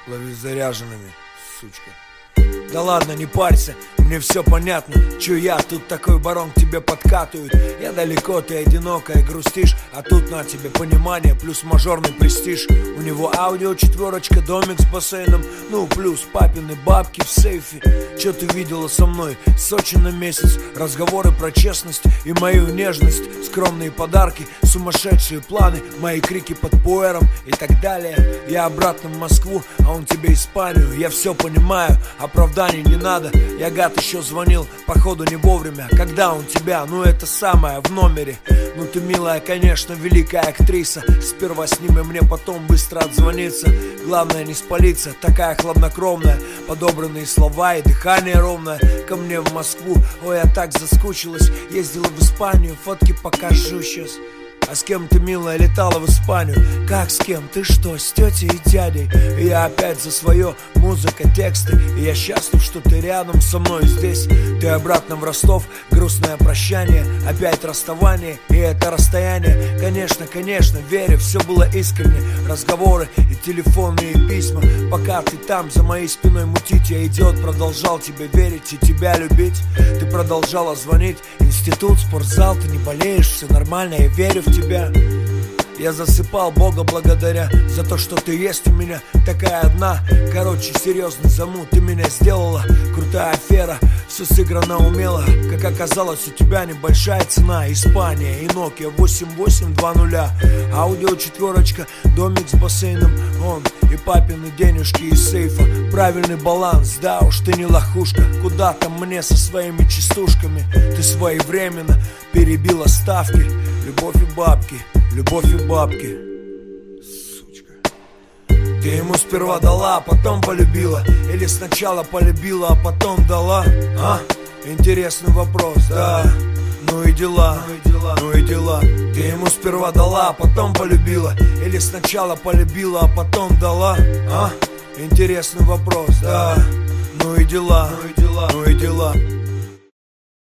Лови заряженными, сучка. Да ладно, не парься, мне все понятно. Чё я, тут такой барон к тебе подкатывают. Я далеко, ты одинокая, грустишь. А тут на тебе понимание, плюс мажорный престиж. У него аудио 4, домик с бассейном. Ну, плюс папины бабки в сейфе. Чё ты видела со мной? Сочи на месяц. Разговоры про честность и мою нежность. Скромные подарки, сумасшедшие планы. Мои крики под пуэром и так далее. Я обратно в Москву, а он тебе Испанию. Я все понимаю, оправданий не надо. Я гад еще звонил, походу не вовремя. Когда он тебя, ну это самое, в номере. Ну ты милая, конечно, великая актриса. Сперва сними мне, потом быстро отзвониться. Главное не спалиться, такая хладнокровная. Подобранные слова и дыхание ровное. Ко мне в Москву, ой, я так заскучилась. Ездила в Испанию, фотки покажу сейчас. А с кем ты, милая, летала в Испанию? Как с кем? Ты что, с тетей и дядей? И я опять за свое, музыка, тексты. И я счастлив, что ты рядом со мной здесь. Ты обратно в Ростов, грустное прощание. Опять расставание, и это расстояние. Конечно, конечно, верю, все было искренне. Разговоры и телефонные письма. Пока ты там, за моей спиной мутить. Я, идиот, продолжал тебе верить и тебя любить. Ты продолжала звонить. Институт, спортзал, ты не болеешь, все нормально, я верю в тебя. Я засыпал Бога благодаря за то, что ты есть у меня. Такая одна, короче, серьезный замут. Ты меня сделала, крутая афера. Все сыграно умело. Как оказалось, у тебя небольшая цена. Испания и Nokia 8820. Аудио 4, домик с бассейном. Он и папины денежки из сейфа. Правильный баланс, да уж ты не лохушка. Куда там мне со своими частушками? Ты своевременно перебила ставки. Любовь и бабки, любовь и бабки. Сучка. Ты ему сперва дала, а потом полюбила. Или сначала полюбила, а потом дала? А? Интересный вопрос, да. Ну и дела, ну и дела. Ты ему сперва дала, а потом полюбила. Или сначала полюбила, а потом дала? А? Интересный вопрос, да. Ну и дела, ну и дела.